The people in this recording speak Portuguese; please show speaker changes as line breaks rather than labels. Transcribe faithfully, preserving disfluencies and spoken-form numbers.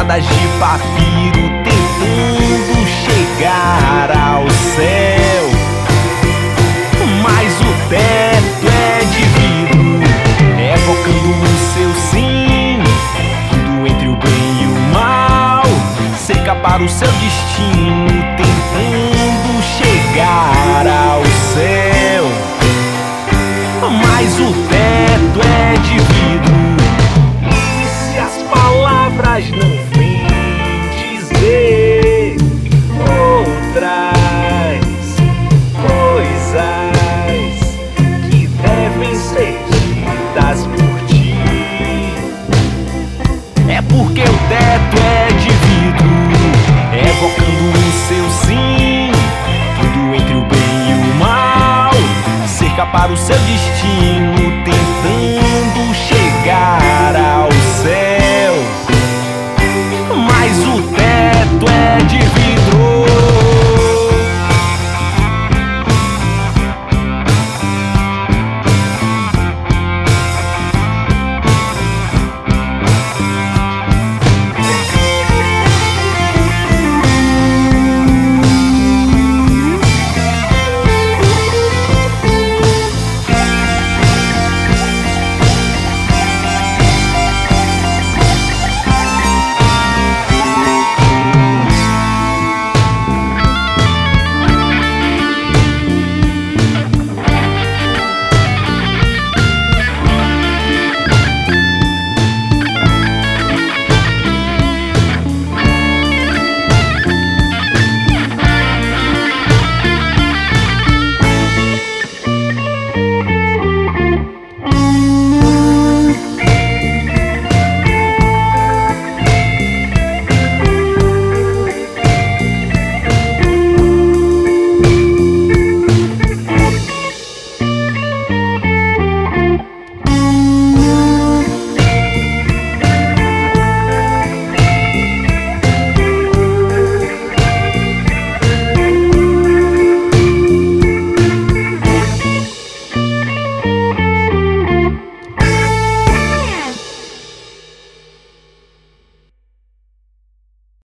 escadas de papiro tentando chegar ao céu. Mas o teto é de vidro, evocando o seu sim. Tudo entre o bem e o mal, cerca para o seu destino, tentando chegar ao céu. Mas o teto é de vidro. E se as palavras não vêm dizer outras coisas que devem ser ditas por ti, é porque o teto é de vidro, evocando o seu sim. Tudo entre o bem e o mal, cerca para o seu destino, tentando chegar ao céu. Mas o